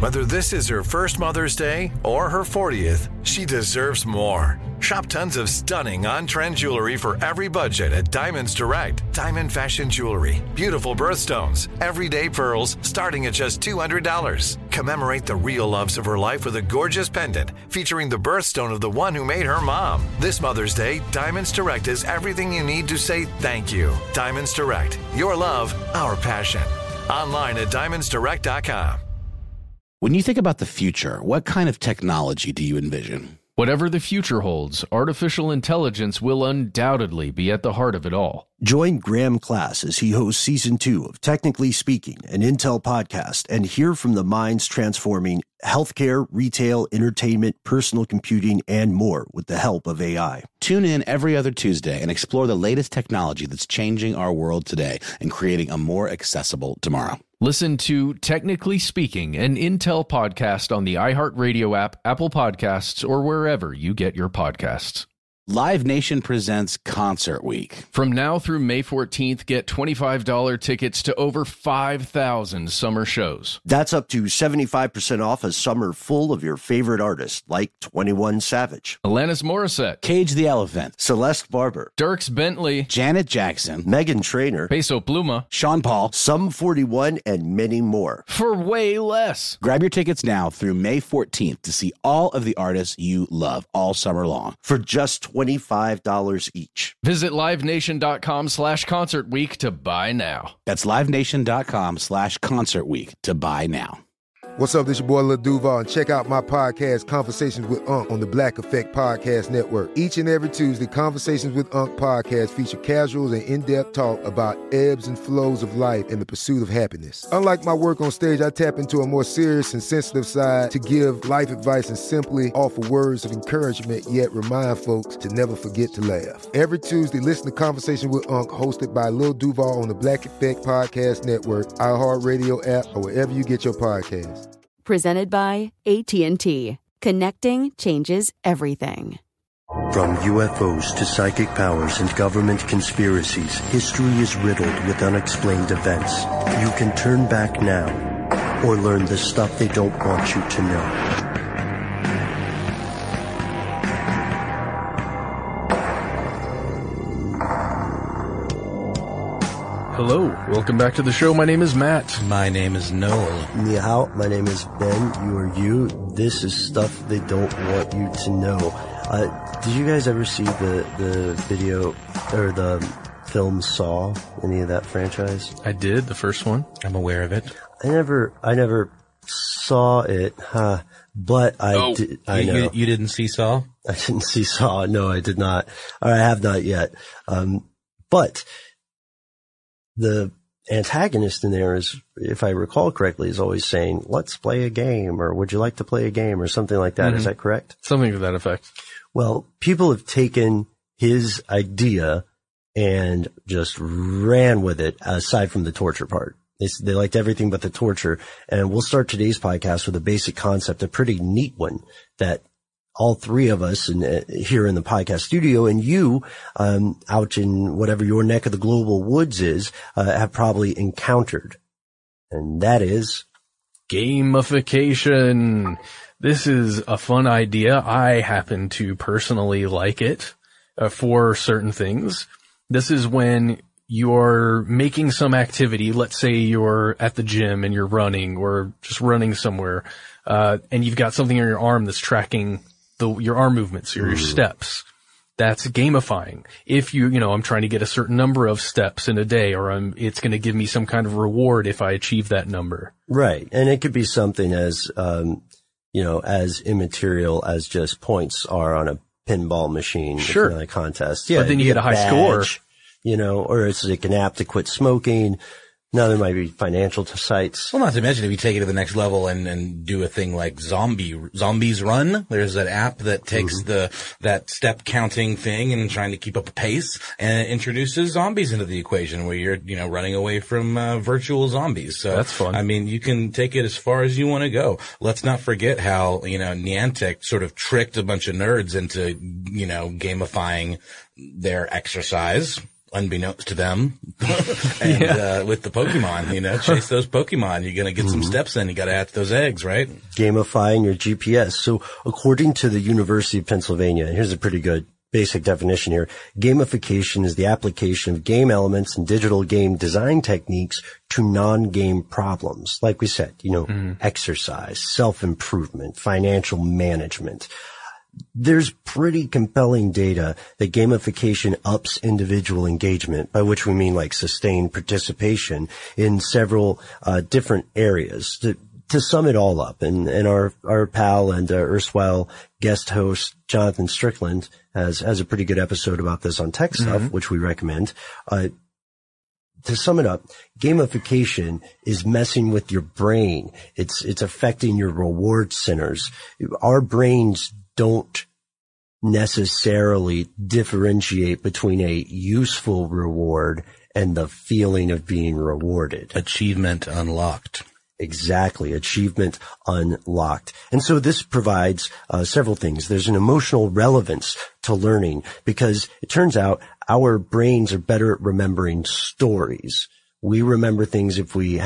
Whether this is her first Mother's Day or her 40th, she deserves more. Shop tons of stunning on-trend jewelry for every budget at Diamonds Direct. Diamond fashion jewelry, beautiful birthstones, everyday pearls starting at just $200. Commemorate the real loves of her life with a gorgeous pendant featuring the birthstone of the one who made her mom. This Mother's Day, Diamonds Direct is everything you need to say thank you. Diamonds Direct. Your love, our passion. Online at diamondsdirect.com. When you think about the future, what kind of technology do you envision? Whatever the future holds, artificial intelligence will undoubtedly be at the heart of it all. Join Graham Class as he hosts Season 2 of Technically Speaking, an Intel podcast, and hear from the minds transforming healthcare, retail, entertainment, personal computing, and more with the help of AI. Tune in every other Tuesday and explore the latest technology that's changing our world today and creating a more accessible tomorrow. Listen to Technically Speaking, an Intel podcast on the iHeartRadio app, Apple Podcasts, or wherever you get your podcasts. Live Nation presents Concert Week. From now through May 14th, get $25 tickets to over 5,000 summer shows. That's up to 75% off a summer full of your favorite artists like 21 Savage, Alanis Morissette, Cage the Elephant, Celeste Barber, Dierks Bentley, Janet Jackson, Meghan Trainor, Peso Pluma, Sean Paul, Sum 41, and many more. For way less. Grab your tickets now through May 14th to see all of the artists you love all summer long for just $25 each. Visit livenation.com/concert week to buy now. That's livenation.com/concert week to buy now. What's up, this your boy Lil Duval, and check out my podcast, Conversations with Unc, on the Black Effect Podcast Network. Each and every Tuesday, Conversations with Unc podcast feature casuals and in-depth talk about ebbs and flows of life and the pursuit of happiness. Unlike my work on stage, I tap into a more serious and sensitive side to give life advice and simply offer words of encouragement, yet remind folks to never forget to laugh. Every Tuesday, listen to Conversations with Unc, hosted by Lil Duval on the Black Effect Podcast Network, iHeartRadio app, or wherever you get your podcasts. Presented by AT&T. Connecting changes everything. From UFOs to psychic powers and government conspiracies, history is riddled with unexplained events. You can turn back now or learn the stuff they don't want you to know. Hello, welcome back to the show. My name is Matt. My name is Noel. Ni hao, my name is Ben. You are you. This is stuff they don't want you to know. Did you guys ever see the video or the film Saw? Any of that franchise? I did, the first one. I'm aware of it. I never saw it, but I did. I know. You didn't see Saw? I didn't see Saw. No, I did not. Or I have not yet. But the antagonist in there is, if I recall correctly, is always saying, let's play a game, or would you like to play a game, or something like that. Mm-hmm. Is that correct? Something to that effect. Well, people have taken his idea and just ran with it, aside from the torture part. They liked everything but the torture. And we'll start today's podcast with a basic concept, a pretty neat one that all three of us here in the podcast studio and you out in whatever your neck of the global woods is have probably encountered. And that is gamification. This is a fun idea. I happen to personally like it for certain things. This is when you're making some activity. Let's say you're at the gym and you're running or just running somewhere, and you've got something on your arm that's tracking your arm movements or your steps. That's gamifying. If I'm trying to get a certain number of steps in a day, or it's going to give me some kind of reward if I achieve that number. Right. And it could be something as, as immaterial as just points are on a pinball machine. Sure. In a contest. Yeah. But then you get a high score. Or it's like an app to quit smoking. Now there might be financial sites. Well, not to mention if you take it to the next level and do a thing like Zombies Run. There's an app that takes that step counting thing and trying to keep up a pace, and it introduces zombies into the equation where you're, running away from virtual zombies. So that's fun. I mean, you can take it as far as you want to go. Let's not forget how, Niantic sort of tricked a bunch of nerds into, gamifying their exercise. unbeknownst to them. And, with the Pokemon, chase those Pokemon. You're going to get some steps in. You got to hatch those eggs, right? Gamifying your GPS. So according to the University of Pennsylvania, and here's a pretty good basic definition here, gamification is the application of game elements and digital game design techniques to non-game problems. Like we said, exercise, self-improvement, financial management. There's pretty compelling data that gamification ups individual engagement, by which we mean like sustained participation in several different areas. To sum it all up, and our pal and erstwhile guest host Jonathan Strickland has a pretty good episode about this on Tech Stuff, which we recommend. To sum it up, gamification is messing with your brain. It's affecting your reward centers. Our brains don't necessarily differentiate between a useful reward and the feeling of being rewarded. Achievement unlocked. Exactly. Achievement unlocked. And so this provides several things. There's an emotional relevance to learning because it turns out our brains are better at remembering stories. We remember things if we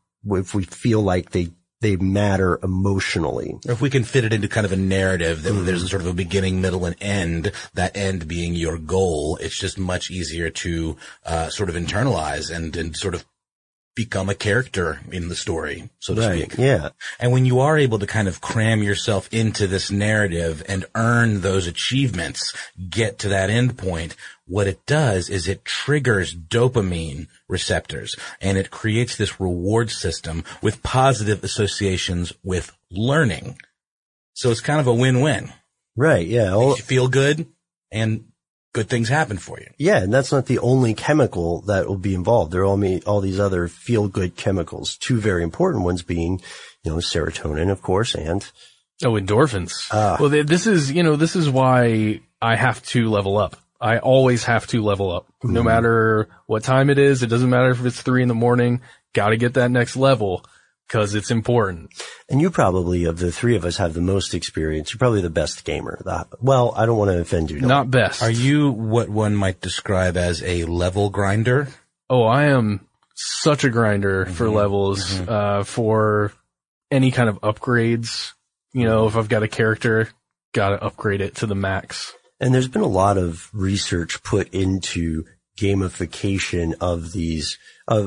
feel like they matter emotionally. Or if we can fit it into kind of a narrative that there's sort of a beginning, middle, and end, that end being your goal, it's just much easier to sort of internalize and sort of become a character in the story, so to speak. Yeah. And when you are able to kind of cram yourself into this narrative and earn those achievements, get to that end point, what it does is it triggers dopamine receptors and it creates this reward system with positive associations with learning. So it's kind of a win-win. Right. Yeah. Makes you feel good and good things happen for you. Yeah, and that's not the only chemical that will be involved. There are all these other feel-good chemicals, two very important ones being, serotonin, of course, and endorphins. Well, this is why I have to level up. I always have to level up. No matter what time it is. It doesn't matter if it's 3 a.m. Got to get that next level because it's important. And you probably, of the three of us, have the most experience. You're probably the best gamer. Well, I don't want to offend you. Not best. Are you what one might describe as a level grinder? Oh, I am such a grinder for levels, for any kind of upgrades. If I've got a character, got to upgrade it to the max. And there's been a lot of research put into gamification of these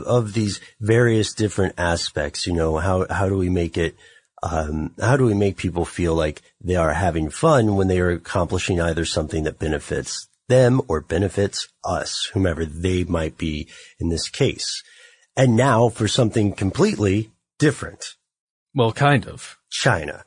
various different aspects. How do we make it, how do we make people feel like they are having fun when they are accomplishing either something that benefits them or benefits us, whomever they might be in this case. And now for something completely different. Well, kind of. China.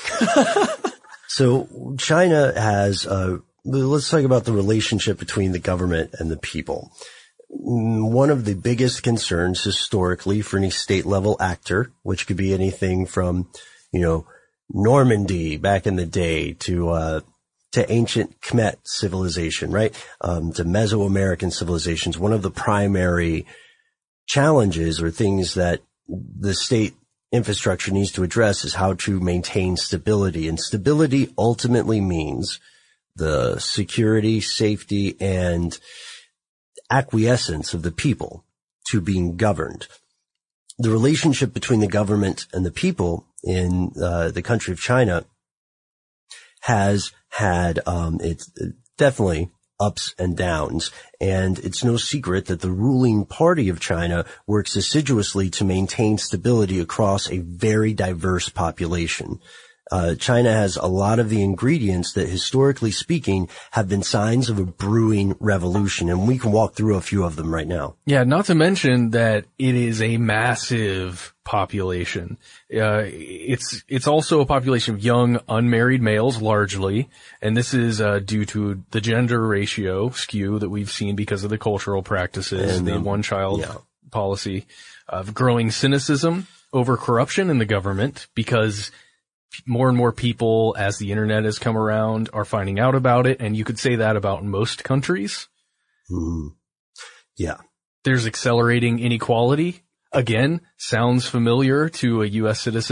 So China has, let's talk about the relationship between the government and the people. One of the biggest concerns historically for any state level actor, which could be anything from, Normandy back in the day to ancient Kemet civilization, right? To Mesoamerican civilizations. One of the primary challenges or things that the state infrastructure needs to address is how to maintain stability. And stability ultimately means the security, safety, and acquiescence of the people to being governed. The relationship between the government and the people in the country of China has had it's definitely ups and downs, and it's no secret that the ruling party of China works assiduously to maintain stability across a very diverse population. China has a lot of the ingredients that, historically speaking, have been signs of a brewing revolution, and we can walk through a few of them right now. Yeah, not to mention that it is a massive population. It's also a population of young, unmarried males, largely, and this is due to the gender ratio skew that we've seen because of the cultural practices, and the one-child policy, of growing cynicism over corruption in the government, because more and more people, as the internet has come around, are finding out about it, and you could say that about most countries. Yeah. There's accelerating inequality. Again, sounds familiar to a U.S. citizen.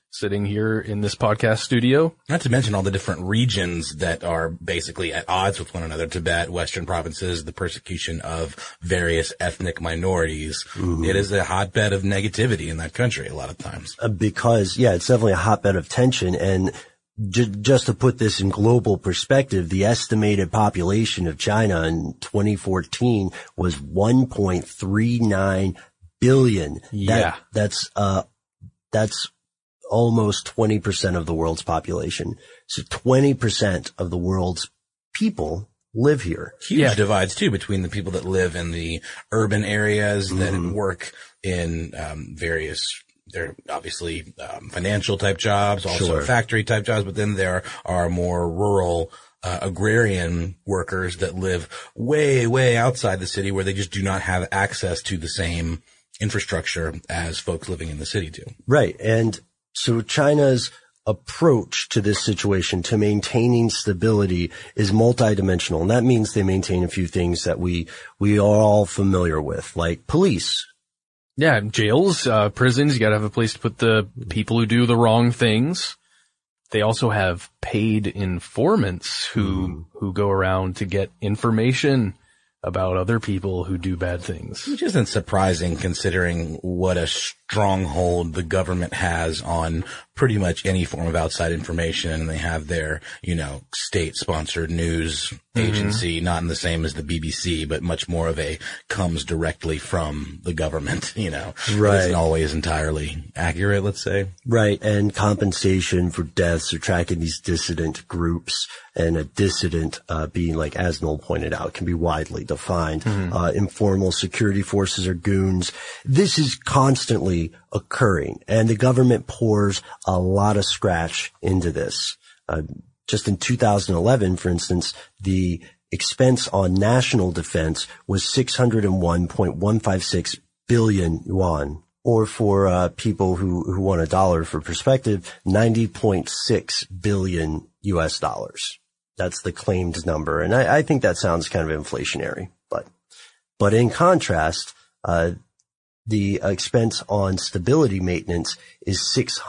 sitting here in this podcast studio. Not to mention all the different regions that are basically at odds with one another. Tibet, Western provinces, the persecution of various ethnic minorities. Mm-hmm. It is a hotbed of negativity in that country a lot of times. Because, yeah, it's definitely a hotbed of tension. And just to put this in global perspective, the estimated population of China in 2014 was 1.39 billion. Yeah. That's almost 20% of the world's population. So 20% of the world's people live here. Huge divides too between the people that live in the urban areas that work in various, they're obviously financial type jobs, also factory type jobs, but then there are more rural agrarian workers that live way, way outside the city where they just do not have access to the same infrastructure as folks living in the city do. Right. And so China's approach to this situation, to maintaining stability, is multidimensional. And that means they maintain a few things that we are all familiar with, like police. Yeah, jails, prisons. You gotta have a place to put the people who do the wrong things. They also have paid informants who go around to get information about other people who do bad things. Which isn't surprising considering what a stronghold the government has on pretty much any form of outside information. And they have their, state-sponsored news agency, not in the same as the BBC, but much more of a comes directly from the government, Right. It isn't always entirely accurate, let's say. Right. And compensation for deaths or tracking these dissident groups, and a dissident, being, like, as Noel pointed out, can be widely defined. Informal security forces or goons. This is constantly occurring, and the government pours a lot of scratch into this. Just in 2011, for instance, the expense on national defense was 601.156 billion yuan, or for people who want a dollar for perspective, 90.6 billion US dollars. That's the claimed number. And I think that sounds kind of inflationary, but in contrast, the expense on stability maintenance is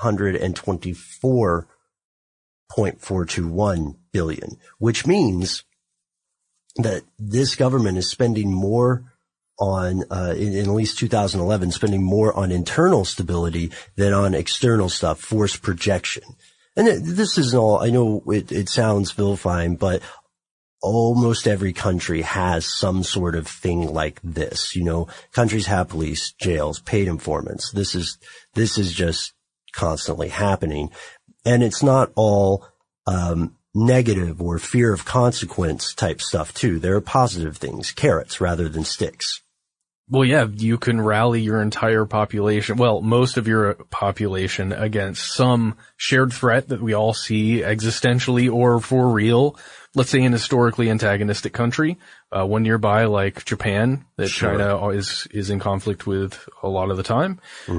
624.421 billion, which means that this government is spending more on, in at least 2011, spending more on internal stability than on external stuff, force projection. And this is all, I know it sounds vilifying, but almost every country has some sort of thing like this. Countries have police, jails, paid informants. This is just constantly happening. And it's not all, negative or fear of consequence type stuff too. There are positive things, carrots rather than sticks. Well, yeah, you can rally your entire population, well, most of your population against some shared threat that we all see existentially or for real. Let's say an historically antagonistic country, one nearby like Japan that China is in conflict with a lot of the time.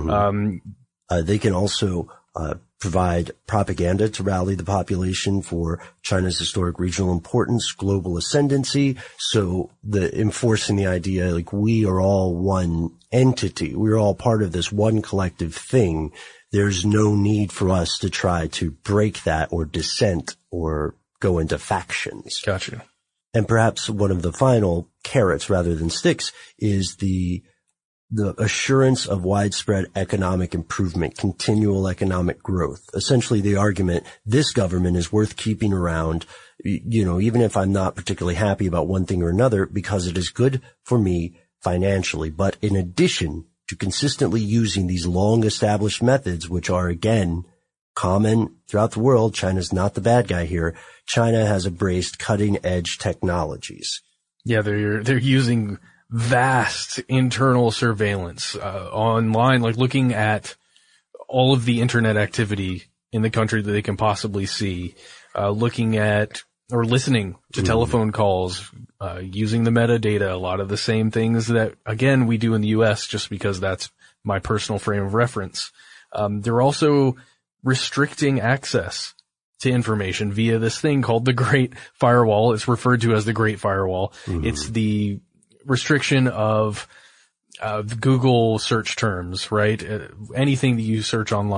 They can also, provide propaganda to rally the population for China's historic regional importance, global ascendancy. So enforcing the idea, like, we are all one entity. We're all part of this one collective thing. There's no need for us to try to break that or dissent or go into factions. Gotcha. And perhaps one of the final carrots rather than sticks is the assurance of widespread economic improvement, continual economic growth. Essentially the argument, this government is worth keeping around, even if I'm not particularly happy about one thing or another, because it is good for me financially. But in addition to consistently using these long established methods, which are again common throughout the world, China's not the bad guy here. China has embraced cutting edge technologies. Yeah, they're using vast internal surveillance online, like looking at all of the internet activity in the country that they can possibly see, looking at or listening to telephone calls, using the metadata, a lot of the same things that, again, we do in the U.S. just because that's my personal frame of reference. They're also restricting access to information via this thing called the Great Firewall. It's referred to as the Great Firewall. It's the restriction of Google search terms, right? Anything that you search online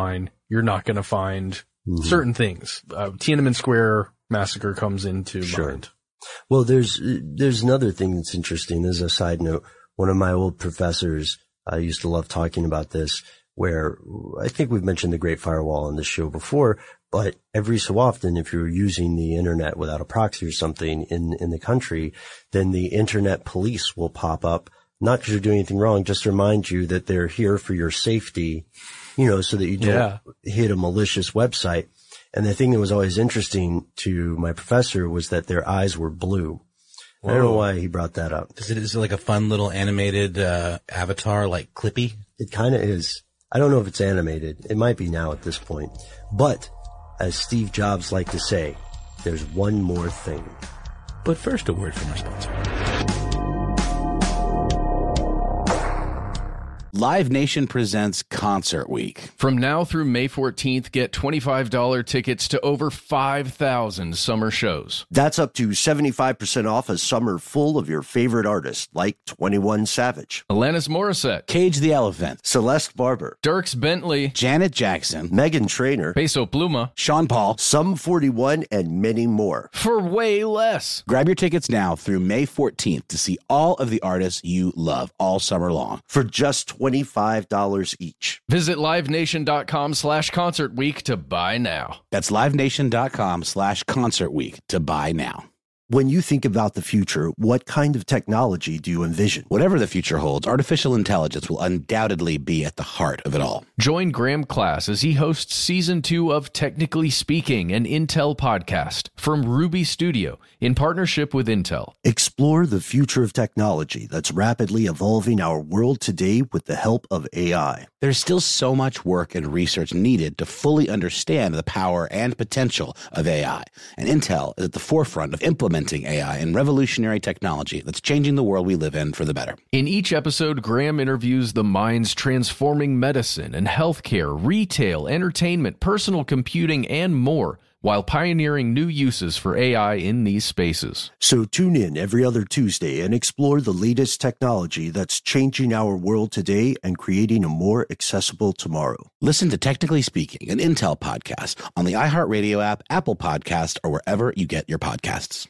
you're not going to find certain things. Tiananmen Square massacre comes into mind. Well, there's another thing that's interesting. As a side note, one of my old professors, I used to love talking about this, where I think we've mentioned the Great Firewall on this show before, but every so often, if you're using the internet without a proxy or something in the country, then the internet police will pop up, not because you're doing anything wrong, just to remind you that they're here for your safety, so that you don't hit a malicious website. And the thing that was always interesting to my professor was that their eyes were blue. Whoa. I don't know why he brought that up. Is it like a fun little animated avatar like Clippy? It kind of is. I don't know if it's animated. It might be now at this point. But as Steve Jobs liked to say, there's one more thing. But first, a word from our sponsor. Live Nation presents Concert Week. From now through May 14th, get $25 tickets to over 5,000 summer shows. That's up to 75% off a summer full of your favorite artists like 21 Savage, Alanis Morissette, Cage the Elephant, Celeste Barber, Dierks Bentley, Janet Jackson, Meghan Trainor, Peso Pluma, Sean Paul, Sum 41, and many more. For way less. Grab your tickets now through May 14th to see all of the artists you love all summer long for just $25 each. Visit livenation.com/Concert Week to buy now. That's livenation.com/Concert Week to buy now. When you think about the future, what kind of technology do you envision? Whatever the future holds, artificial intelligence will undoubtedly be at the heart of it all. Join Graham Class as he hosts Season 2 of Technically Speaking, an Intel podcast from Ruby Studio in partnership with Intel. Explore the future of technology that's rapidly evolving our world today with the help of AI. There's still so much work and research needed to fully understand the power and potential of AI, and Intel is at the forefront of implementing AI and revolutionary technology that's changing the world we live in for the better. In each episode, Graham interviews the minds transforming medicine and healthcare, retail, entertainment, personal computing, and more, while pioneering new uses for AI in these spaces. So tune in every other Tuesday and explore the latest technology that's changing our world today and creating a more accessible tomorrow. Listen to Technically Speaking, an Intel podcast on the iHeartRadio app, Apple Podcast, or wherever you get your podcasts.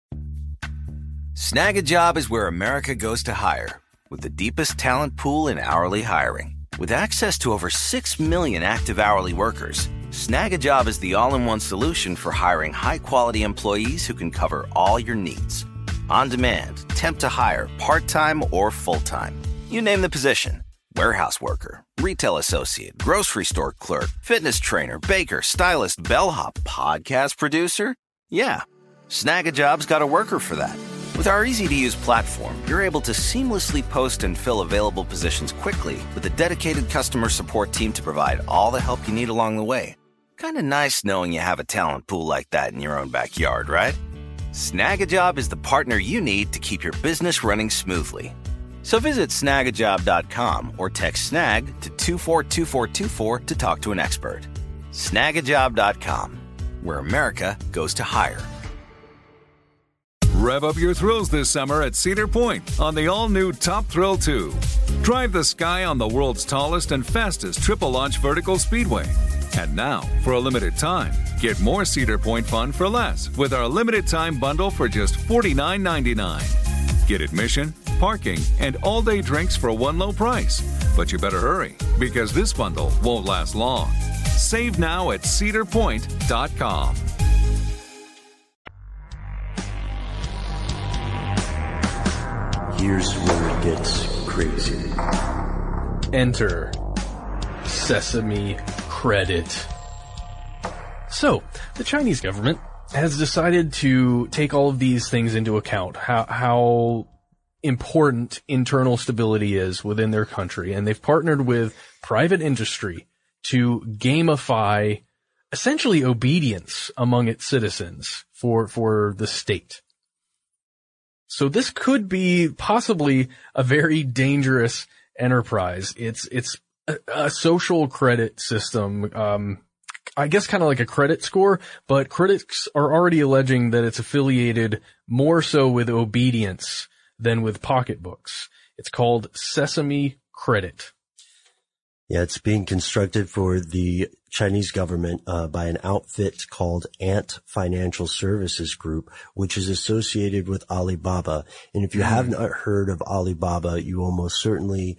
Snag a Job is where America goes to hire, with the deepest talent pool in hourly hiring. With access to over 6 million active hourly workers, Snag a Job is the all-in-one solution for hiring high-quality employees who can cover all your needs. On demand, temp to hire, part-time or full-time. You name the position. Warehouse worker, retail associate, grocery store clerk, fitness trainer, baker, stylist, bellhop, podcast producer. Yeah, Snag a Job's got a worker for that. With our easy-to-use platform, you're able to seamlessly post and fill available positions quickly with a dedicated customer support team to provide all the help you need along the way. Kind of nice knowing you have a talent pool like that in your own backyard, right? Snag a Job is the partner you need to keep your business running smoothly. So visit snagajob.com or text SNAG to 242424 to talk to an expert. Snagajob.com, where America goes to hire. Rev up your thrills this summer at Cedar Point on the all-new Top Thrill 2. Drive the sky on the world's tallest and fastest triple-launch vertical speedway. And now, for a limited time, get more Cedar Point fun for less with our limited-time bundle for just $49.99. Get admission, parking, and all-day drinks for one low price. But you better hurry, because this bundle won't last long. Save now at cedarpoint.com. Here's where it gets crazy. Enter Sesame Credit. So, the Chinese government has decided to take all of these things into account, how important internal stability is within their country, and they've partnered with private industry to gamify essentially obedience among its citizens for the state. So this could be possibly a very dangerous enterprise. It's a social credit system, I guess kind of like a credit score, but critics are already alleging that it's affiliated more so with obedience than with pocketbooks. It's called Sesame Credit. Yeah, it's being constructed for the Chinese government by an outfit called Ant Financial Services Group, which is associated with Alibaba. And if you have not heard of Alibaba, you almost certainly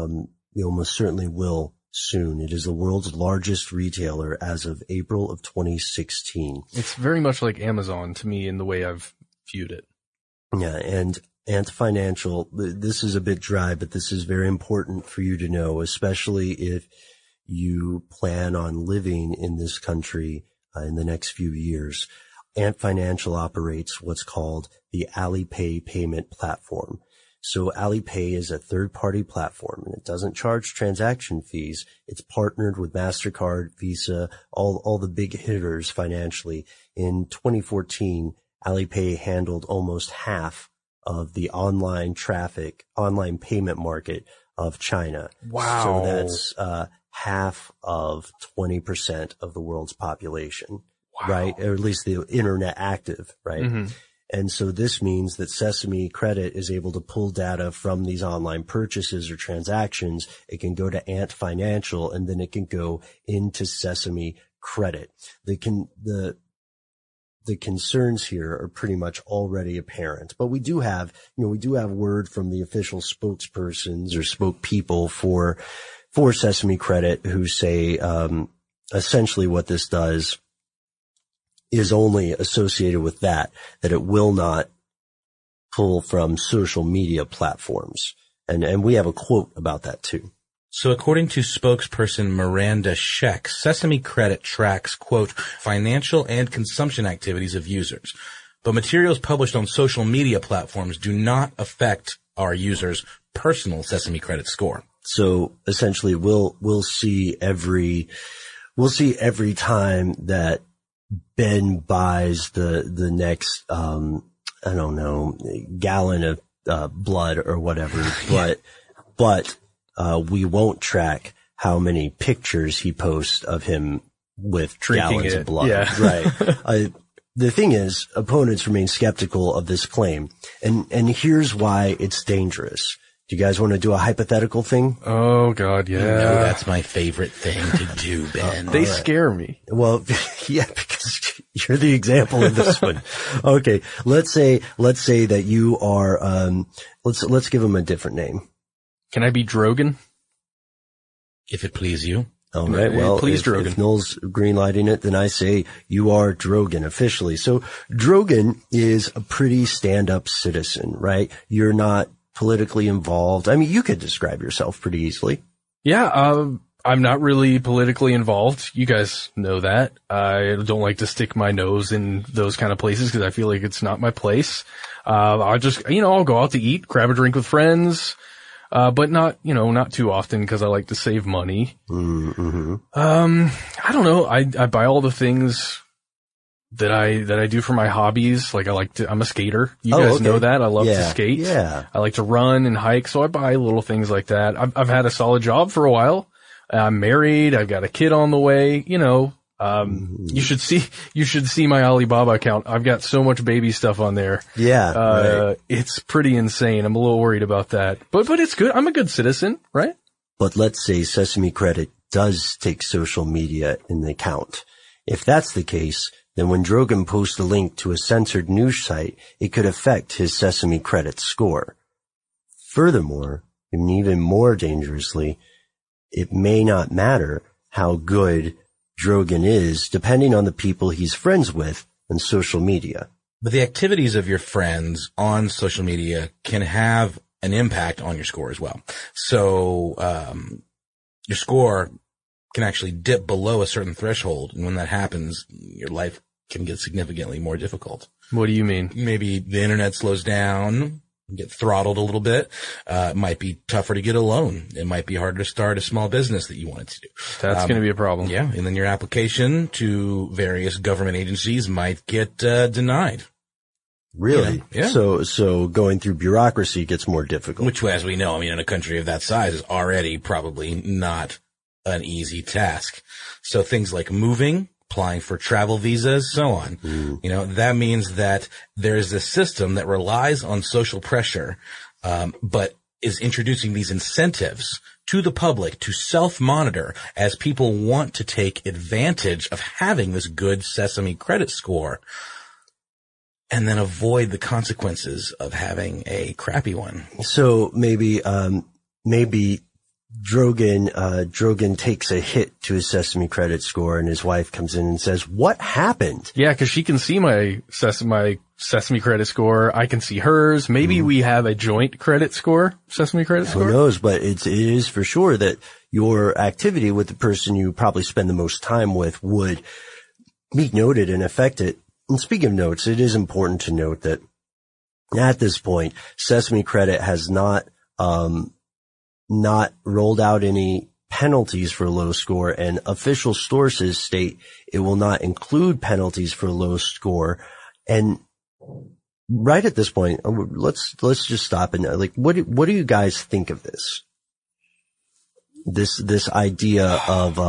will soon. It is the world's largest retailer as of April of 2016. It's very much like Amazon to me in the way I've viewed it. Yeah, and Ant Financial, this is a bit dry, but this is very important for you to know, especially if you plan on living in this country in the next few years. Ant Financial operates what's called the Alipay payment platform. So Alipay is a third-party platform, and it doesn't charge transaction fees. It's partnered with MasterCard, Visa, all the big hitters financially. In 2014, Alipay handled almost half of the online payment market of China. Wow. So that's half of 20% of the world's population, right? Or at least the internet active, right? Mm-hmm. And so this means that Sesame Credit is able to pull data from these online purchases or transactions. It can go to Ant Financial, and then it can go into Sesame Credit. The concerns here are pretty much already apparent, but we do have word from the official spokespersons or spokespeople for Sesame Credit who say, essentially what this does is only associated with that it will not pull from social media platforms. And we have a quote about that too. So according to spokesperson Miranda Scheck, Sesame Credit tracks, quote, financial and consumption activities of users. But materials published on social media platforms do not affect our users' personal Sesame Credit score. So essentially we'll see every time that Ben buys the next, I don't know, gallon of blood or whatever, but we won't track how many pictures he posts of him with drinking gallons of blood. Yeah. Right. The thing is, opponents remain skeptical of this claim, and here's why it's dangerous. Do you guys want to do a hypothetical thing? Oh God, yeah. You know, that's my favorite thing to do, Ben. They scare me. Well, yeah, because you're the example of this one. Okay, let's say that you are. Let's give him a different name. Can I be Drogan? If it please you. All right. Well, please, Drogan. If Noel's greenlighting it, then I say you are Drogan officially. So Drogan is a pretty stand-up citizen, right? You're not politically involved. I mean, you could describe yourself pretty easily. Yeah, I'm not really politically involved. You guys know that. I don't like to stick my nose in those kind of places because I feel like it's not my place. I'll just, I'll go out to eat, grab a drink with friends, but not too often because I like to save money. Mm-hmm. I don't know. I buy all the things that I do for my hobbies. Like I'm a skater. You guys know that. I love to skate. Yeah. I like to run and hike. So I buy little things like that. I've had a solid job for a while. I'm married. I've got a kid on the way. You should see my Alibaba account. I've got so much baby stuff on there. Yeah. Right. It's pretty insane. I'm a little worried about that, but it's good. I'm a good citizen, right? But let's say Sesame Credit does take social media in the account. If that's the case, then when Drogan posts a link to a censored news site, it could affect his Sesame Credit score. Furthermore, and even more dangerously, it may not matter how good Drogan is, depending on the people he's friends with on social media. But the activities of your friends on social media can have an impact on your score as well. So, your score can actually dip below a certain threshold. And when that happens, your life can get significantly more difficult. What do you mean? Maybe the internet slows down, get throttled a little bit. It might be tougher to get a loan. It might be harder to start a small business that you wanted to do. That's going to be a problem. Yeah. And then your application to various government agencies might get denied. Really? Yeah. So going through bureaucracy gets more difficult. Which, as we know, in a country of that size is already probably not an easy task. So things like moving, applying for travel visas, so on. Mm. That means that there's a system that relies on social pressure, but is introducing these incentives to the public to self-monitor as people want to take advantage of having this good Sesame credit score and then avoid the consequences of having a crappy one. So maybe Drogan takes a hit to his Sesame credit score and his wife comes in and says, "What happened?" Yeah, cause she can see my Sesame credit score. I can see hers. Maybe we have a joint credit score, Sesame credit score. Who knows? But it is for sure that your activity with the person you probably spend the most time with would be noted and affect it. And speaking of notes, it is important to note that at this point, Sesame Credit has not rolled out any penalties for low score, and official sources state it will not include penalties for low score. And right at this point, let's just stop and what do you guys think of this? This idea of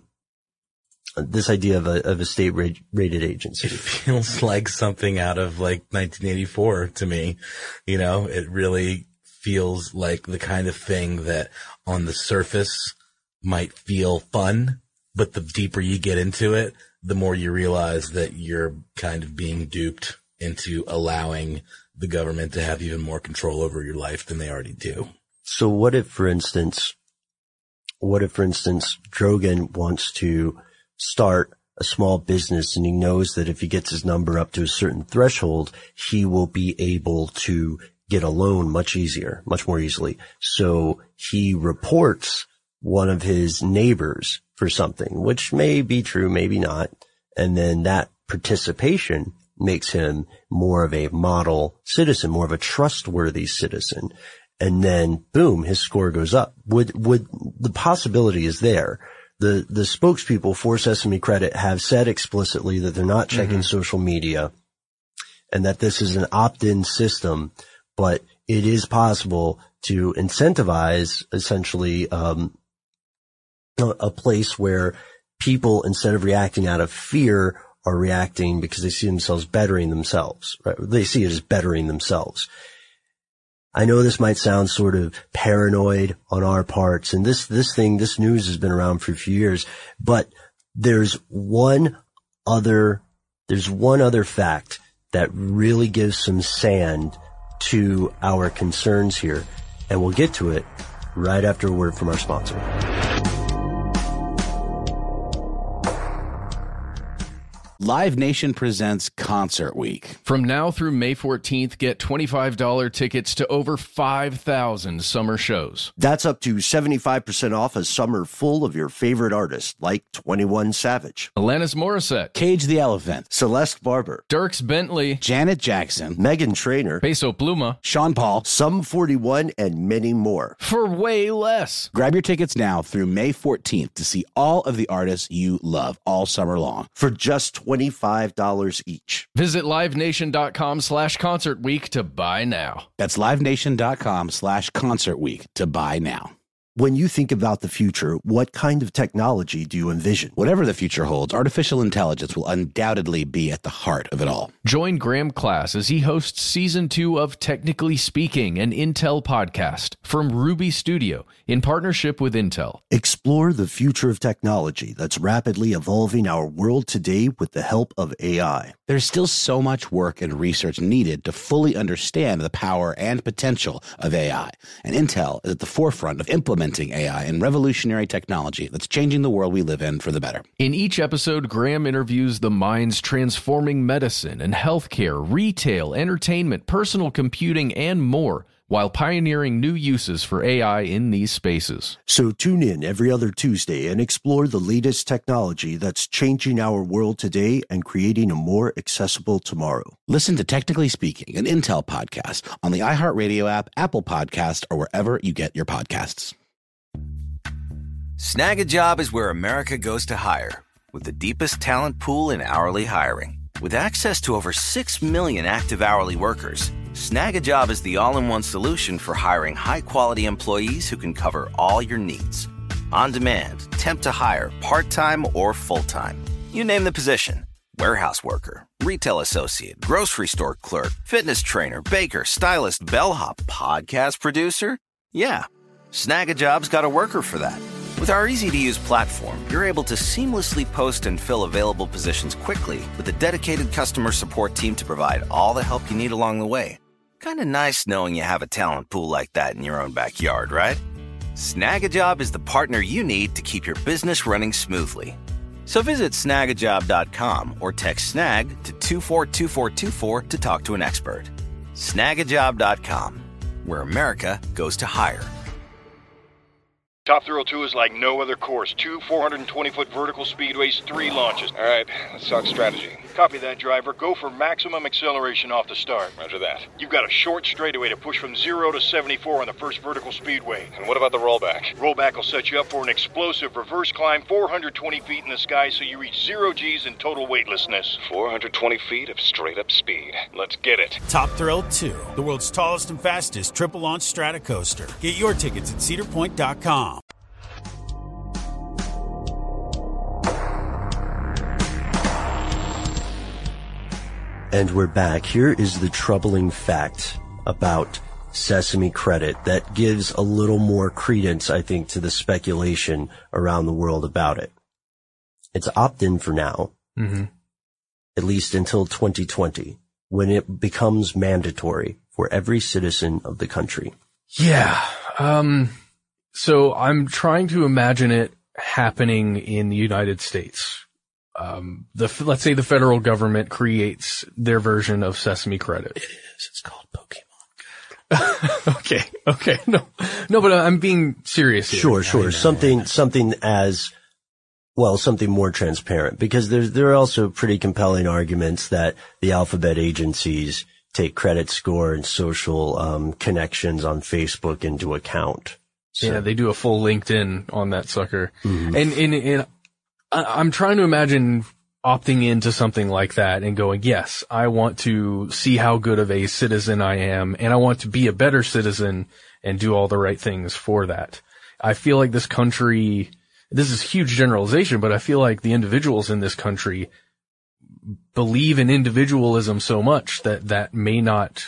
a state rated agency. It feels like something out of 1984 to me. It really feels like the kind of thing that on the surface might feel fun, but the deeper you get into it, the more you realize that you're kind of being duped into allowing the government to have even more control over your life than they already do. So what if, for instance, Drogan wants to start a small business and he knows that if he gets his number up to a certain threshold, he will be able to get a loan much more easily. So he reports one of his neighbors for something, which may be true, maybe not. And then that participation makes him more of a model citizen, more of a trustworthy citizen. And then boom, his score goes up. Would the possibility is there. The spokespeople for Sesame Credit have said explicitly that they're not checking social media and that this is an opt-in system, but it is possible to incentivize essentially a place where people, instead of reacting out of fear, are reacting because they see themselves bettering themselves, right? They see it as bettering themselves. I know this might sound sort of paranoid on our parts, and this news has been around for a few years, but there's one other fact that really gives some sand to our concerns here, and we'll get to it right after a word from our sponsor. Live Nation presents Concert Week. From now through May 14th, get $25 tickets to over 5,000 summer shows. That's up to 75% off a summer full of your favorite artists, like 21 Savage, Alanis Morissette, Cage the Elephant, Celeste Barber, Dierks Bentley, Janet Jackson, Meghan Trainor, Peso Pluma, Sean Paul, Sum 41, and many more. For way less. Grab your tickets now through May 14th to see all of the artists you love all summer long. For just $25 each. Visit livenation.com/Concert Week to buy now. That's livenation.com/Concert Week to buy now. When you think about the future, what kind of technology do you envision? Whatever the future holds, artificial intelligence will undoubtedly be at the heart of it all. Join Graham Class as he hosts Season 2 of Technically Speaking, an Intel podcast from Ruby Studio in partnership with Intel. Explore the future of technology that's rapidly evolving our world today with the help of AI. There's still so much work and research needed to fully understand the power and potential of AI, and Intel is at the forefront of implementing AI and revolutionary technology that's changing the world we live in for the better. In each episode, Graham interviews the minds transforming medicine and healthcare, retail, entertainment, personal computing, and more, while pioneering new uses for AI in these spaces. So tune in every other Tuesday and explore the latest technology that's changing our world today and creating a more accessible tomorrow. Listen to Technically Speaking, an Intel podcast on the iHeartRadio app, Apple Podcast, or wherever you get your podcasts. Snag a Job is where America goes to hire, with the deepest talent pool in hourly hiring. With access to over 6 million active hourly workers, Snag a Job is the all-in-one solution for hiring high-quality employees who can cover all your needs. On demand, temp to hire, part-time or full-time. You name the position. Warehouse worker, retail associate, grocery store clerk, fitness trainer, baker, stylist, bellhop, podcast producer. Yeah. Snag-a-Job's got a worker for that. With our easy-to-use platform, you're able to seamlessly post and fill available positions quickly with a dedicated customer support team to provide all the help you need along the way. Kinda nice knowing you have a talent pool like that in your own backyard, right? Snag-a-Job is the partner you need to keep your business running smoothly. So visit snagajob.com or text snag to 242424 to talk to an expert. Snagajob.com, where America goes to hire. Top Thrill 2 is like no other course. 2 420-foot vertical speedways, 3 launches. All right, let's talk strategy. Copy that, driver. Go for maximum acceleration off the start. Roger that. You've got a short straightaway to push from 0 to 74 on the first vertical speedway. And what about the rollback? Rollback will set you up for an explosive reverse climb 420 feet in the sky so you reach 0 G's in total weightlessness. 420 feet of straight-up speed. Let's get it. Top Thrill 2, the world's tallest and fastest triple-launch stratocoaster. Get your tickets at cedarpoint.com. And we're back. Here is the troubling fact about Sesame Credit that gives a little more credence, I think, to the speculation around the world about it. It's opt-in for now, at least until 2020, when it becomes mandatory for every citizen of the country. Yeah. So I'm trying to imagine it happening in the United States. Let's say the federal government creates their version of Sesame Credit. It is. It's called Pokemon. Okay. No, but I'm being serious here. Sure. Something more transparent, because there are also pretty compelling arguments that the alphabet agencies take credit score and social, connections on Facebook into account. So. Yeah, they do a full LinkedIn on that sucker. And I'm trying to imagine opting into something like that and going, yes, I want to see how good of a citizen I am, and I want to be a better citizen and do all the right things for that. I feel like this country, this is huge generalization, but I feel like the individuals in this country believe in individualism so much that may not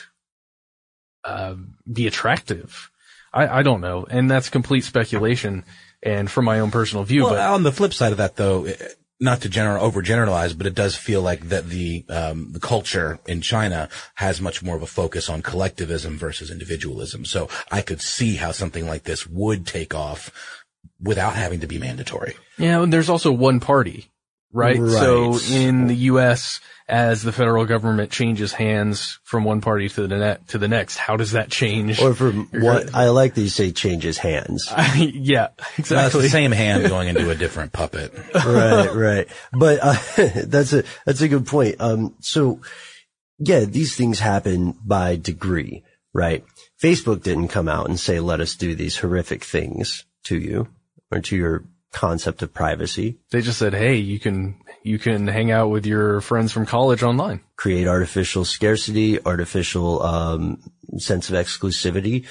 be attractive. I don't know, and that's complete speculation. And from my own personal view, well, but on the flip side of that, though, not to overgeneralize, but it does feel like that the culture in China has much more of a focus on collectivism versus individualism. So I could see how something like this would take off without having to be mandatory. Yeah, and there's also one party, right? So in the U.S., as the federal government changes hands from one party to the next, how does that change? Or from what I like that you say changes hands. Yeah, exactly. Well, it's the same hand going into a different puppet. Right. But that's a good point. So yeah, these things happen by degree, right? Facebook didn't come out and say, let us do these horrific things to you or to your concept of privacy. They just said, hey, you can hang out with your friends from college online. Create artificial scarcity, artificial sense of exclusivity.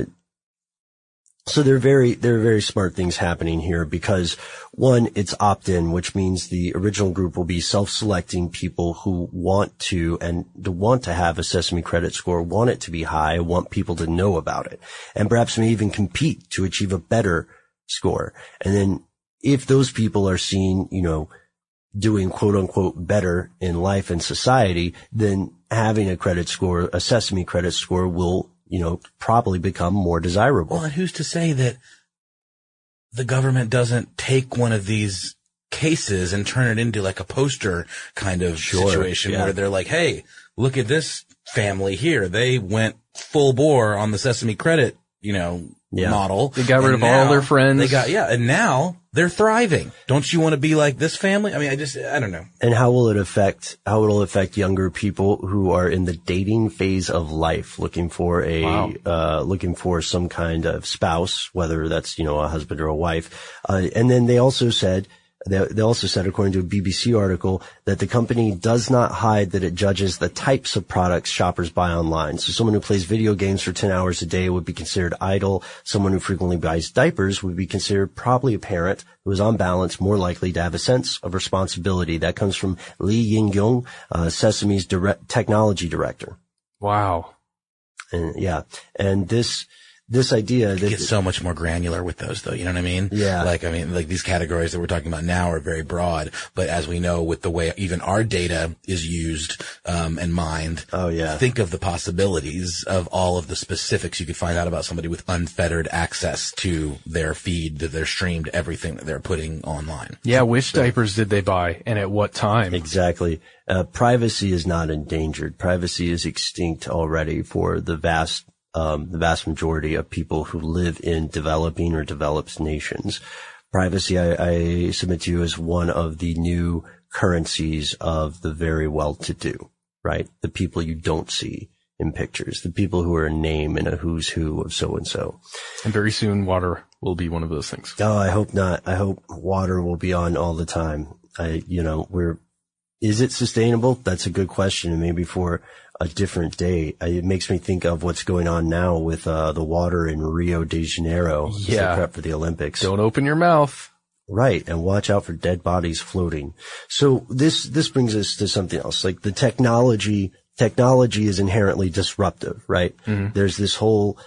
So there are very smart things happening here, because one, it's opt-in, which means the original group will be self-selecting people who want to have a Sesame Credit score, want it to be high, want people to know about it, and perhaps may even compete to achieve a better score. And then if those people are seen, doing quote unquote better in life and society, then having a Sesame Credit score will, probably become more desirable. Well, and who's to say that the government doesn't take one of these cases and turn it into like a poster kind of situation where they're like, hey, look at this family here. They went full bore on the Sesame Credit, model. They got rid of all their friends. And now they're thriving. Don't you want to be like this family? I mean, I don't know. And how will it affect younger people who are in the dating phase of life, looking for some kind of spouse, whether that's, a husband or a wife. And then they also said, according to a BBC article, that the company does not hide that it judges the types of products shoppers buy online. So someone who plays video games for 10 hours a day would be considered idle. Someone who frequently buys diapers would be considered probably a parent who is on balance more likely to have a sense of responsibility. That comes from Lee Yingyong, Sesame's technology director. Wow. And this this idea that it gets so much more granular with those though. You know what I mean? Yeah. Like these categories that we're talking about now are very broad, but as we know with the way even our data is used, and mined. Oh yeah. Think of the possibilities of all of the specifics you could find out about somebody with unfettered access to their feed, to their streamed everything that they're putting online. Yeah. Which diapers did they buy and at what time? Exactly. Privacy is not endangered. Privacy is extinct already for the vast majority of people who live in developing or developed nations. Privacy, I submit to you, is one of the new currencies of the very well-to-do, right? The people you don't see in pictures, the people who are a name in a who's who of so-and-so. And very soon water will be one of those things. Oh, I hope not. I hope water will be on all the time. Is it sustainable? That's a good question. And maybe for a different day. It makes me think of what's going on now with the water in Rio de Janeiro. Yeah. Prep for the Olympics. Don't open your mouth. Right. And watch out for dead bodies floating. So this brings us to something else. Like the technology is inherently disruptive, right? Mm-hmm. There's this whole,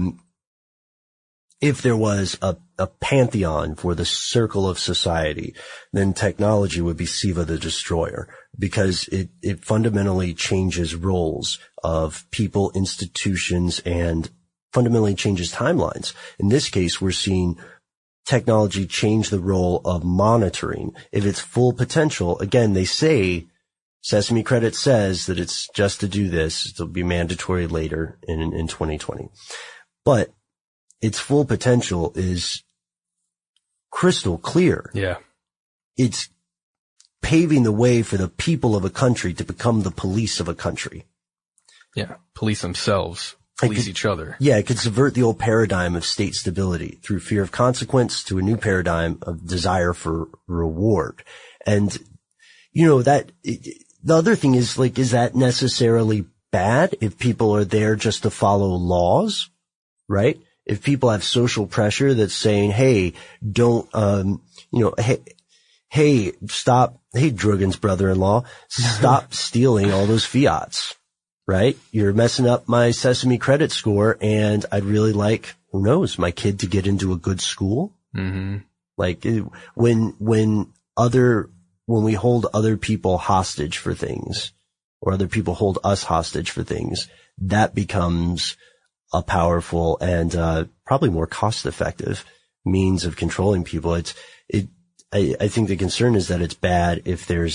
if there was a pantheon for the circle of society, then technology would be Siva the Destroyer, because it fundamentally changes roles of people, institutions, and fundamentally changes timelines. In this case, we're seeing technology change the role of monitoring. If it's full potential, again, they say, Sesame Credit says that it's just to do this. It'll be mandatory later in 2020. But its full potential is crystal clear. Yeah. It's paving the way for the people of a country to become the police of a country. Yeah. Police themselves. Police each other. Yeah. It could subvert the old paradigm of state stability through fear of consequence to a new paradigm of desire for reward. And, the other thing is, is that necessarily bad if people are there just to follow laws, right? If people have social pressure that's saying, hey, don't, hey, stop, hey, Drugan's brother-in-law, stop stealing all those fiats, right? You're messing up my Sesame Credit score, and I'd really like, who knows, my kid to get into a good school. Mm-hmm. Like, when we hold other people hostage for things, or other people hold us hostage for things, that becomes a powerful and probably more cost-effective means of controlling people. I think the concern is that it's bad if there's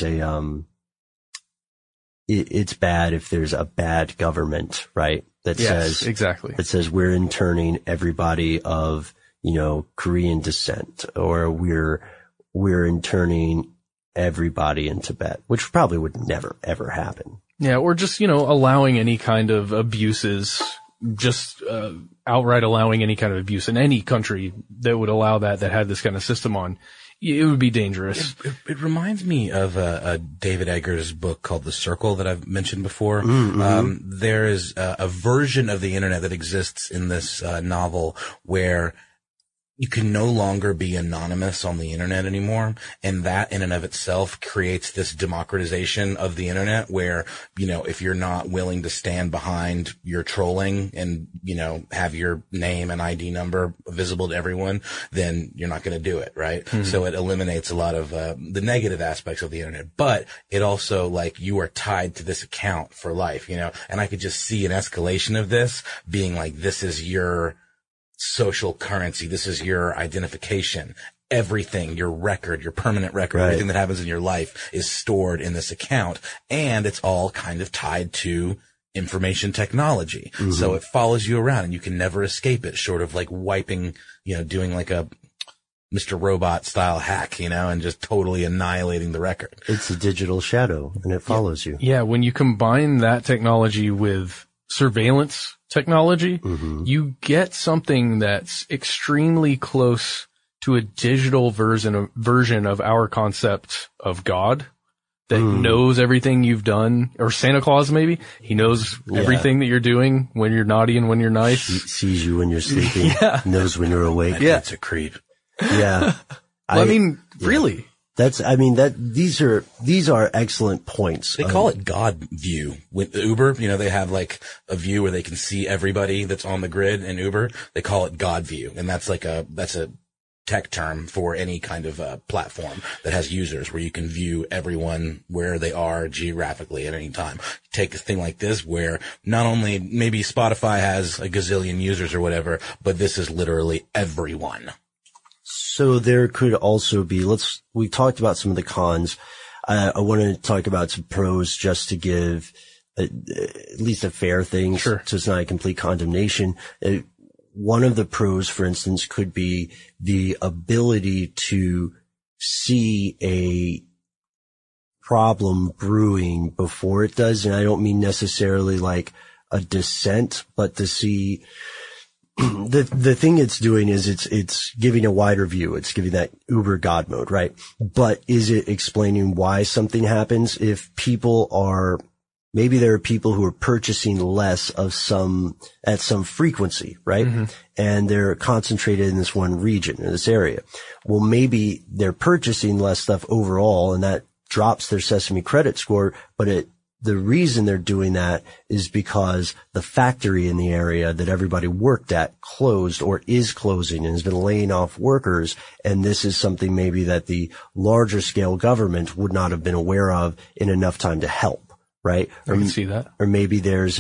a bad government, right? That yes, exactly. That says we're interning everybody of, Korean descent, or we're interning everybody in Tibet, which probably would never ever happen. Yeah, or just, allowing any kind of abuses, just outright allowing any kind of abuse in any country that would allow that had this kind of system on. It would be dangerous. It reminds me of David Eggers' book called The Circle that I've mentioned before. Mm-hmm. There is a version of the internet that exists in this novel where you can no longer be anonymous on the internet anymore. And that in and of itself creates this democratization of the internet where, if you're not willing to stand behind your trolling and, have your name and ID number visible to everyone, then you're not going to do it, right? Mm-hmm. So it eliminates a lot of the negative aspects of the internet. But it also, you are tied to this account for life, and I could just see an escalation of this being this is your social currency. This is your identification. Everything, your record, your permanent record, right. Everything that happens in your life is stored in this account, and it's all kind of tied to information technology. Mm-hmm. So it follows you around and you can never escape it, short of wiping, doing a Mr. Robot style hack, and just totally annihilating the record. It's a digital shadow and it follows you. Yeah. When you combine that technology with surveillance technology, mm-hmm. you get something that's extremely close to a digital version of our concept of God that knows everything you've done, or Santa Claus maybe. He knows everything that you're doing when you're naughty and when you're nice. He sees you when you're sleeping, knows when you're awake. That's a creep. Yeah. Well, really. these are excellent points. They call it God view with Uber. They have like a view where they can see everybody that's on the grid in Uber. They call it God view. And that's a tech term for any kind of platform that has users where you can view everyone where they are geographically at any time. Take a thing like this where not only maybe Spotify has a gazillion users or whatever, but this is literally everyone. So there could also be, we talked about some of the cons. I want to talk about some pros just to give at least a fair thing. Sure. So it's not a complete condemnation. One of the pros, for instance, could be the ability to see a problem brewing before it does. And I don't mean necessarily like a descent, but to see the thing it's doing is it's giving a wider view. It's giving that Uber God mode, right? But is it explaining why something happens? If maybe there are people who are purchasing less of at some frequency, right? Mm-hmm. And they're concentrated in this one region, in this area. Well, maybe they're purchasing less stuff overall and that drops their Sesame credit score, but the reason they're doing that is because the factory in the area that everybody worked at closed or is closing and has been laying off workers. And this is something maybe that the larger scale government would not have been aware of in enough time to help. Right? I can see that. Or maybe there's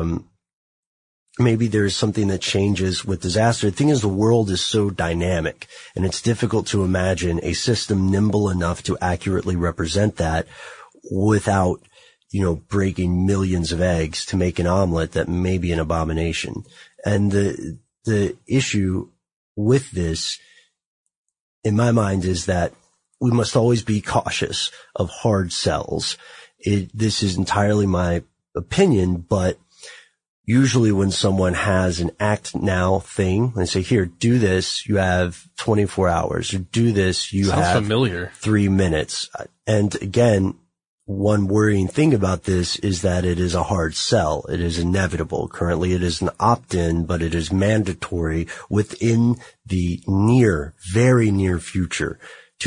something that changes with disaster. The thing is, the world is so dynamic and it's difficult to imagine a system nimble enough to accurately represent that without, breaking millions of eggs to make an omelet that may be an abomination. And the issue with this, in my mind, is that we must always be cautious of hard sells. This is entirely my opinion, but usually when someone has an act now thing, they say, here, do this, you have 24 hours, or do this, you Sounds have familiar. 3 minutes. And again, one worrying thing about this is that it is a hard sell. It is inevitable. Currently it is an opt-in, but it is mandatory within the very near future.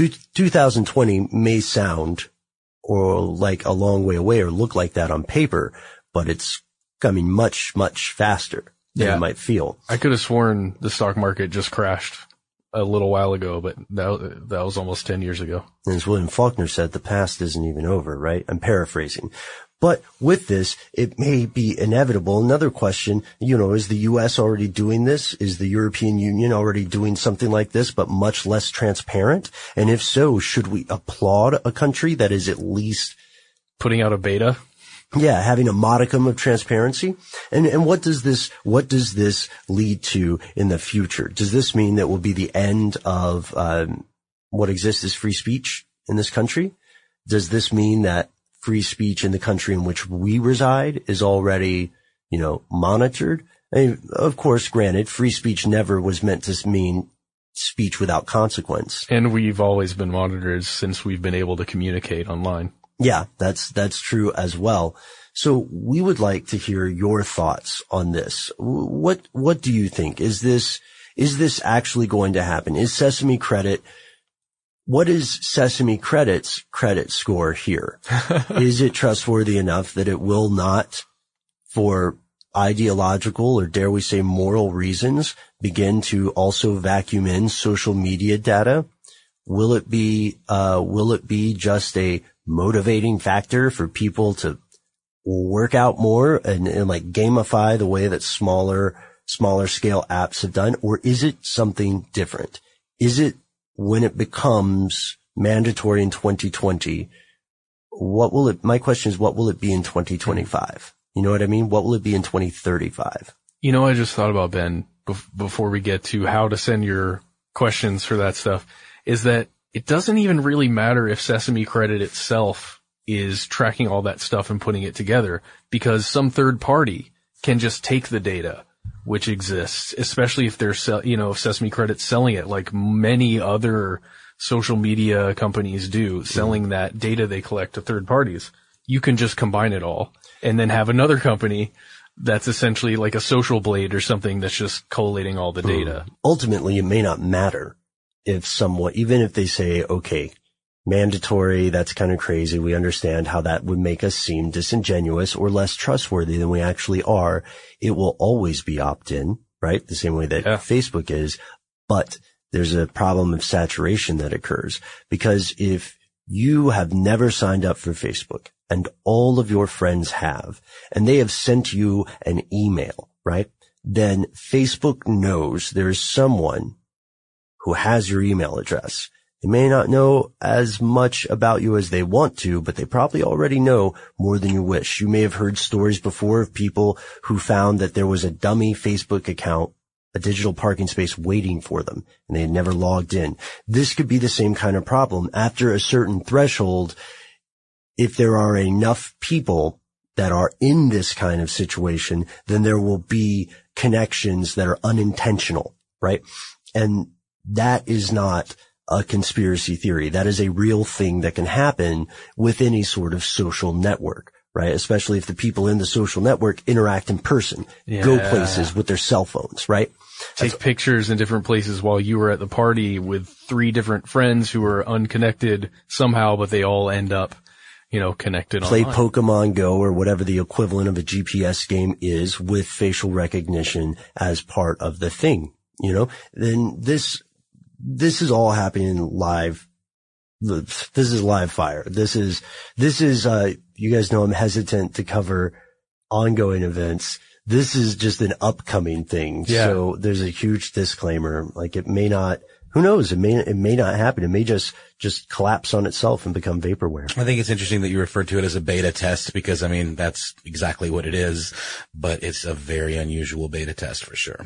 2020 may sound or like a long way away or look like that on paper, but it's coming much, much faster than you might feel. I could have sworn the stock market just crashed a little while ago, but that was almost 10 years ago. And as William Faulkner said, the past isn't even over, right? I'm paraphrasing. But with this, it may be inevitable. Another question, is the U.S. already doing this? Is the European Union already doing something like this, but much less transparent? And if so, should we applaud a country that is at least putting out a beta? Yeah, having a modicum of transparency. And what does this lead to in the future? Does this mean that will be the end of what exists as free speech in this country? Does this mean that free speech in the country in which we reside is already, monitored? Of course, granted, free speech never was meant to mean speech without consequence. And we've always been monitored since we've been able to communicate online. Yeah, that's true as well. So we would like to hear your thoughts on this. What do you think? Is this actually going to happen? Is Sesame Credit, what is Sesame Credit's credit score here? Is it trustworthy enough that it will not, for ideological or dare we say moral reasons, begin to also vacuum in social media data? Will it be just a motivating factor for people to work out more and like gamify the way that smaller scale apps have done? Or is it something different? Is it when it becomes mandatory in 2020, my question is, what will it be in 2025? You know what I mean? What will it be in 2035? I just thought about, Ben, before we get to how to send your questions for that stuff, is that it doesn't even really matter if Sesame Credit itself is tracking all that stuff and putting it together, because some third party can just take the data which exists, especially if they're if Sesame Credit's selling it like many other social media companies do, selling that data they collect to third parties. You can just combine it all and then have another company that's essentially like a Social Blade or something that's just collating all the data. Ultimately, it may not matter if someone, even if they say, okay, mandatory. That's kind of crazy. We understand how that would make us seem disingenuous or less trustworthy than we actually are. It will always be opt-in, right? The same way that Facebook is. But there's a problem of saturation that occurs, because if you have never signed up for Facebook and all of your friends have, and they have sent you an email, right? Then Facebook knows there's someone who has your email address. They may not know as much about you as they want to, but they probably already know more than you wish. You may have heard stories before of people who found that there was a dummy Facebook account, a digital parking space waiting for them, and they had never logged in. This could be the same kind of problem. After a certain threshold, if there are enough people that are in this kind of situation, then there will be connections that are unintentional, right? And that is not a conspiracy theory. That is a real thing that can happen with any sort of social network, right? Especially if the people in the social network interact in person, go places with their cell phones, right? Take pictures in different places while you were at the party with 3 different friends who are unconnected somehow, but they all end up, connected Play online. Pokemon Go or whatever the equivalent of a GPS game is with facial recognition as part of the thing, then this is all happening live. This is live fire. This is, you guys know I'm hesitant to cover ongoing events. This is just an upcoming thing. Yeah. So there's a huge disclaimer. Like, it may not, who knows? It may not happen. It may just collapse on itself and become vaporware. I think it's interesting that you refer to it as a beta test, because that's exactly what it is, but it's a very unusual beta test for sure.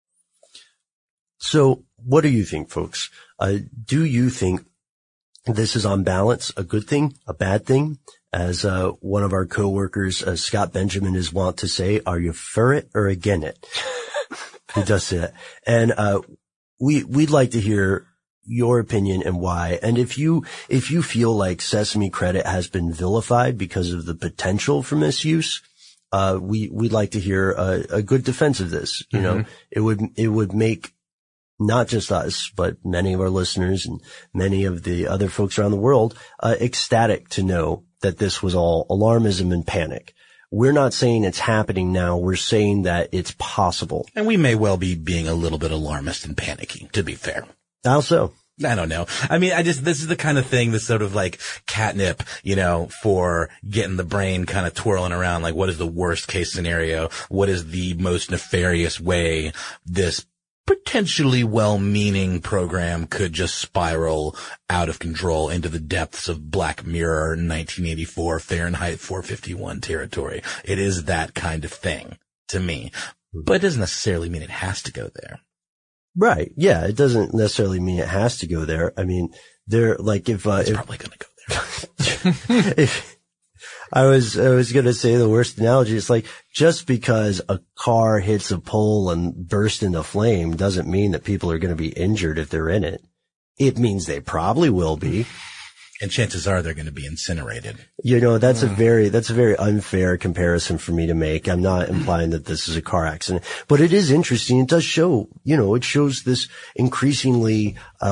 So what do you think, folks? Do you think this is on balance a good thing, a bad thing? As one of our coworkers, Scott Benjamin, is wont to say, are you for it or against it? He does say that. And we'd like to hear your opinion and why. And if you feel like Sesame Credit has been vilified because of the potential for misuse, we'd like to hear a good defense of this. It would make not just us, but many of our listeners and many of the other folks around the world, ecstatic to know that this was all alarmism and panic. We're not saying it's happening now. We're saying that it's possible. And we may well be being a little bit alarmist and panicky, to be fair. How so? I don't know. This is the kind of thing that's sort of like catnip, for getting the brain kind of twirling around. Like, what is the worst case scenario? What is the most nefarious way this potentially well-meaning program could just spiral out of control into the depths of Black Mirror 1984 Fahrenheit 451 territory. It is that kind of thing to me, but it doesn't necessarily mean it has to go there. Right. Yeah. It doesn't necessarily mean it has to go there. I mean, it's probably going to go there. I was going to say the worst analogy. It's like, just because a car hits a pole and bursts into flame doesn't mean that people are going to be injured if they're in it. It means they probably will be. And chances are they're going to be incinerated. That's a very unfair comparison for me to make. I'm not implying that this is a car accident, but it is interesting. It does show, it shows this increasingly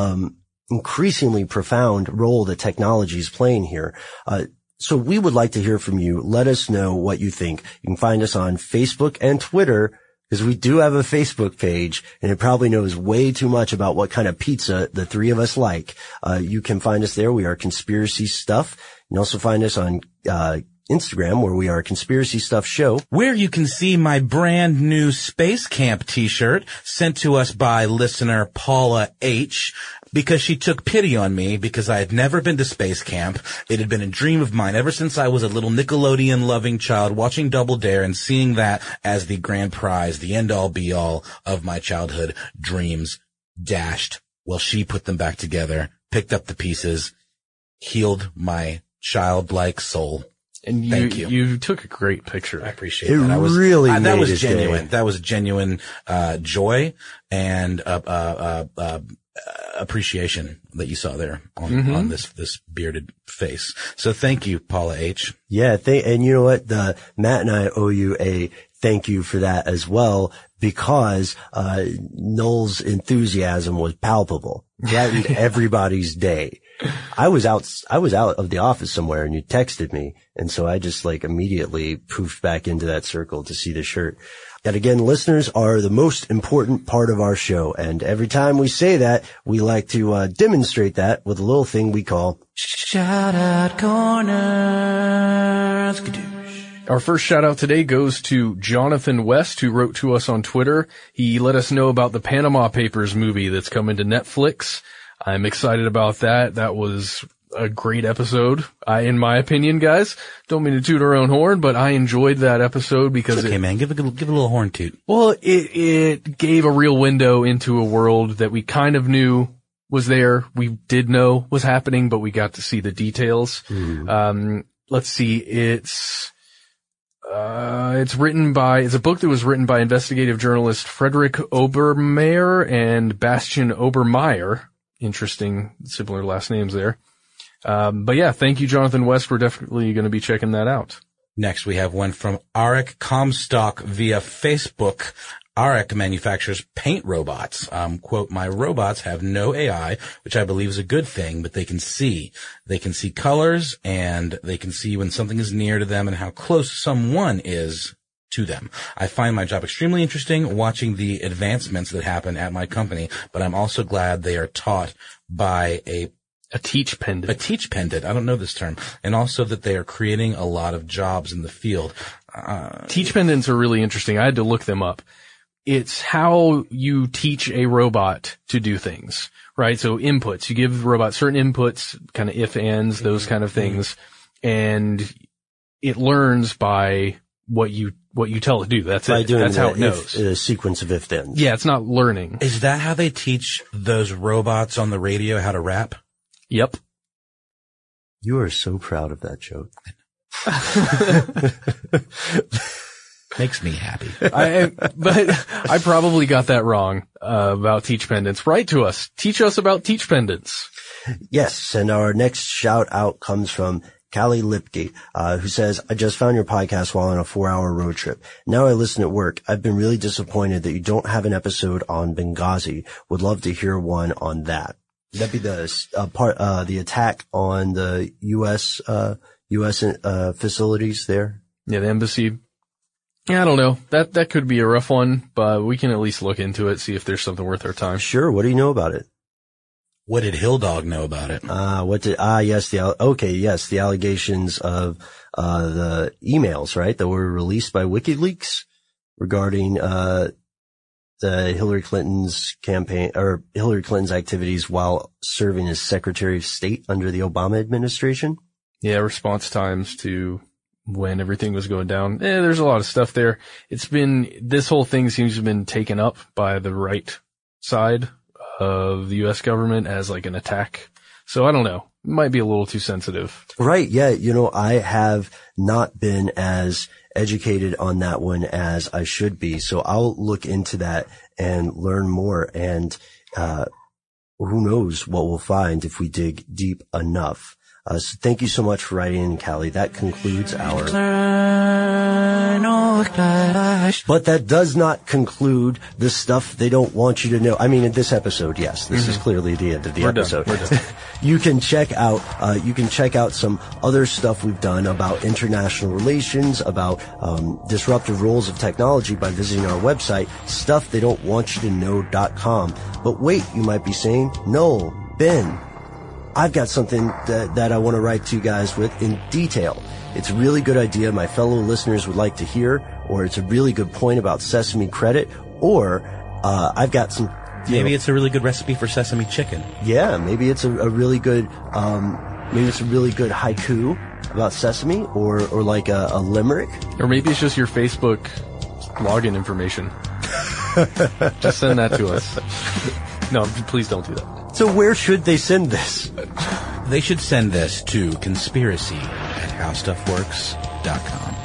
profound role that technology is playing here. So we would like to hear from you. Let us know what you think. You can find us on Facebook and Twitter, because we do have a Facebook page, and it probably knows way too much about what kind of pizza the 3 of us like. You can find us there. We are Conspiracy Stuff. You can also find us on Instagram, where we are Conspiracy Stuff Show, where you can see my brand new Space Camp t-shirt sent to us by listener Paula H, because she took pity on me because I had never been to space camp. It had been a dream of mine ever since I was a little Nickelodeon loving child watching Double Dare and seeing that as the grand prize, the end all be all of my childhood dreams dashed. Well, she put them back together, picked up the pieces, healed my childlike soul. And Thank you. You took a great picture. I appreciate that. That was genuine. That was genuine, joy and, appreciation that you saw there on this bearded face. So thank you, Paula H. Yeah. And you know what? Matt and I owe you a thank you for that as well, because, Noel's enthusiasm was palpable. Brightened everybody's day. I was out of the office somewhere and you texted me. And so I just like immediately poofed back into that circle to see the shirt. And again, listeners are the most important part of our show. And every time we say that, we like to demonstrate that with a little thing we call Shout Out Corner. Our first shout out today goes to Jonathan West, who wrote to us on Twitter. He let us know about the Panama Papers movie that's coming to Netflix. I'm excited about that. That was a great episode. In my opinion, guys, don't mean to toot our own horn, but I enjoyed that episode because it's okay, man. Give a little horn toot. Well, it gave a real window into a world that we kind of knew was there. We did know was happening, but we got to see the details. Let's see. It's a book that was written by investigative journalist Frederick Obermeyer and Bastian Obermeyer. Interesting, similar last names there. But yeah, thank you, Jonathan West. We're definitely going to be checking that out. Next, we have one from Arik Comstock via Facebook. Arik manufactures paint robots. Quote, my robots have no AI, which I believe is a good thing, but they can see. They can see colors and they can see when something is near to them and how close someone is to them. I find my job extremely interesting watching the advancements that happen at my company, but I'm also glad they are taught by a teach pendant. A teach pendant. I don't know this term. And also that they are creating a lot of jobs in the field. Teach pendants are really interesting. I had to look them up. It's how you teach a robot to do things, right? So inputs. You give the robot certain inputs, kind of if, ands, those kind of things. And it learns by what you tell it to do. That's it. That's how it knows. A sequence of if-thens. Yeah, it's not learning. Is that how they teach those robots on the radio how to rap? Yep. You are so proud of that joke. Makes me happy. But I probably got that wrong, about teach pendants. Write to us. Teach us about teach pendants. Yes. And our next shout out comes from Callie Lipke, who says, I just found your podcast while on a 4-hour road trip. Now I listen at work. I've been really disappointed that you don't have an episode on Benghazi. Would love to hear one on that. That'd be the attack on the U.S. Facilities there. Yeah, the embassy. Yeah, I don't know. That could be a rough one, but we can at least look into it, see if there's something worth our time. Sure. What do you know about it? What did Hill Dog know about it? The allegations of, the emails, right, that were released by WikiLeaks regarding, the Hillary Clinton's campaign or Hillary Clinton's activities while serving as Secretary of State under the Obama administration. Yeah, response times to when everything was going down. There's a lot of stuff there. This whole thing seems to have been taken up by the right side of the U.S. government as like an attack. So I don't know. It might be a little too sensitive. Right. Yeah. I have not been as educated on that one as I should be. So I'll look into that and learn more. And, who knows what we'll find if we dig deep enough. So thank you so much for writing in, Callie. That concludes our... But that does not conclude the stuff they don't want you to know. I mean, in this episode, yes, this is clearly the end of the episode. We're done. You can check out some other stuff we've done about international relations, about, disruptive roles of technology by visiting our website, stufftheydon'twantyoutoKnow.com. But wait, you might be saying, no, Ben, I've got something that I want to write to you guys with in detail. It's a really good idea my fellow listeners would like to hear, or it's a really good point about Sesame Credit, or I've got some... Maybe it's a really good recipe for sesame chicken. Yeah, maybe it's a really good haiku about sesame, or like a limerick. Or maybe it's just your Facebook login information. Just send that to us. No, please don't do that. So where should they send this? They should send this to conspiracy@howstuffworks.com.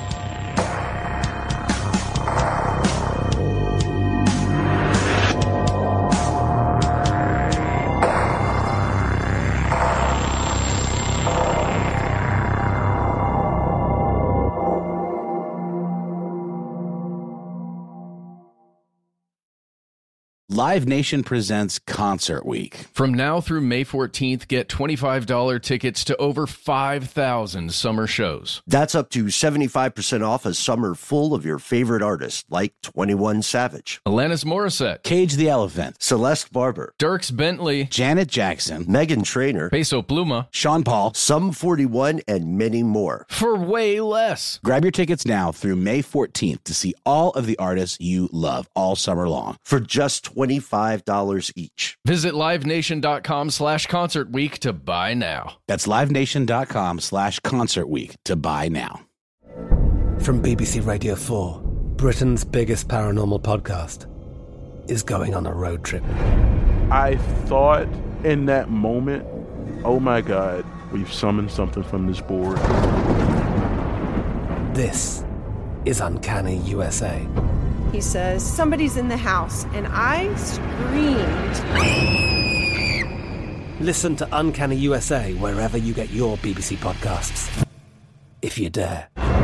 Live Nation presents Concert Week. From now through May 14th, get $25 tickets to over 5,000 summer shows. That's up to 75% off a summer full of your favorite artists like 21 Savage, Alanis Morissette, Cage the Elephant, Celeste Barber, Dierks Bentley, Janet Jackson, Meghan Trainor, Peso Pluma, Sean Paul, Sum 41, and many more. For way less. Grab your tickets now through May 14th to see all of the artists you love all summer long for just $25 each. Visit livenation.com/concert week to buy now. That's livenation.com/concert week to buy now. From BBC Radio 4, Britain's biggest paranormal podcast is going on a road trip. I thought in that moment, oh my God, we've summoned something from this board. This is Uncanny USA. He says, somebody's in the house, and I screamed. Listen to Uncanny USA wherever you get your BBC podcasts, if you dare.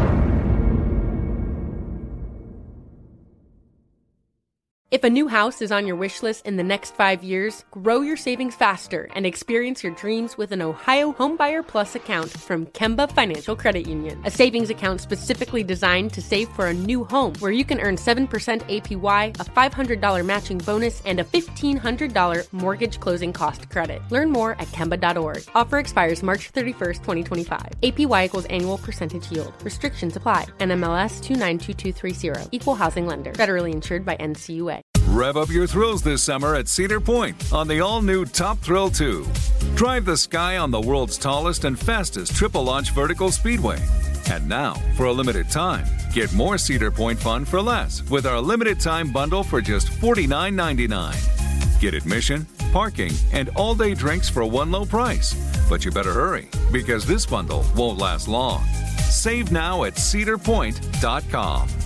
If a new house is on your wish list in the next 5 years, grow your savings faster and experience your dreams with an Ohio Homebuyer Plus account from Kemba Financial Credit Union. A savings account specifically designed to save for a new home, where you can earn 7% APY, a $500 matching bonus, and a $1,500 mortgage closing cost credit. Learn more at Kemba.org. Offer expires March 31st, 2025. APY equals annual percentage yield. Restrictions apply. NMLS 292230. Equal housing lender. Federally insured by NCUA. Rev up your thrills this summer at Cedar Point on the all-new Top Thrill 2. Drive the sky on the world's tallest and fastest triple-launch vertical speedway. And now, for a limited time, get more Cedar Point fun for less with our limited-time bundle for just $49.99. Get admission, parking, and all-day drinks for one low price. But you better hurry, because this bundle won't last long. Save now at cedarpoint.com.